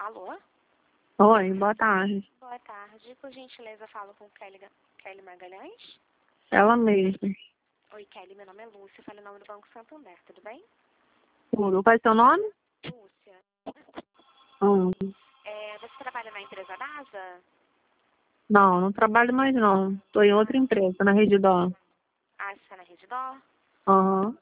Alô? Oi, boa tarde. Boa tarde. Por gentileza, falo com Kelly Magalhães. Ela mesma. Oi, Kelly. Meu nome é Lúcia. Falo em nome do Banco Santander. Tudo bem? Tudo. Qual é seu nome? Lúcia. Hum. Você trabalha na empresa DASA? Não, não trabalho mais não. Tô em outra empresa, na Rede Dó. Ah, você está na Rede Dó? Aham.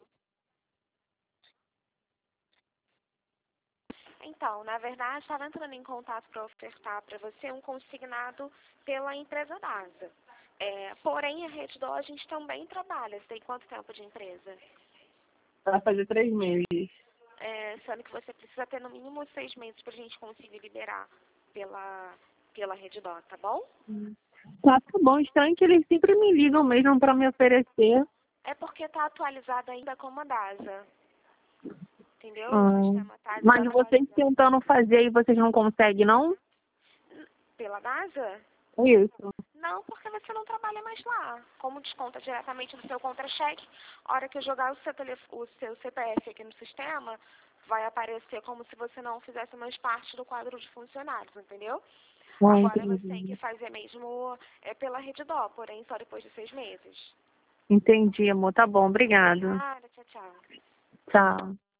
Então, na verdade, estava entrando em contato para ofertar para você um consignado pela empresa DASA. Porém, a Rede Dó a gente também trabalha. Você tem quanto tempo de empresa? Vai fazer 3 meses. Sendo que você precisa ter no mínimo 6 meses para a gente conseguir liberar pela Rede Dó, tá bom? Tá bom. Estranho que eles sempre me ligam mesmo pra me oferecer. É porque está atualizado ainda como a DASA. Entendeu? O Ah. sistema está Mas vocês desatualizado. tentando fazer e vocês não conseguem, não? Pela DASA? Isso. Não, porque você não trabalha mais lá. Como desconta diretamente do seu contra-cheque, a hora que eu jogar o seu CPF aqui no sistema, vai aparecer como se você não fizesse mais parte do quadro de funcionários, entendeu? Ah, Agora você tem que entendi. fazer mesmo pela Rede Dó, porém só depois de 6 meses. Entendi, amor. Tá bom. Obrigada. Nada, tchau, tchau. Tchau.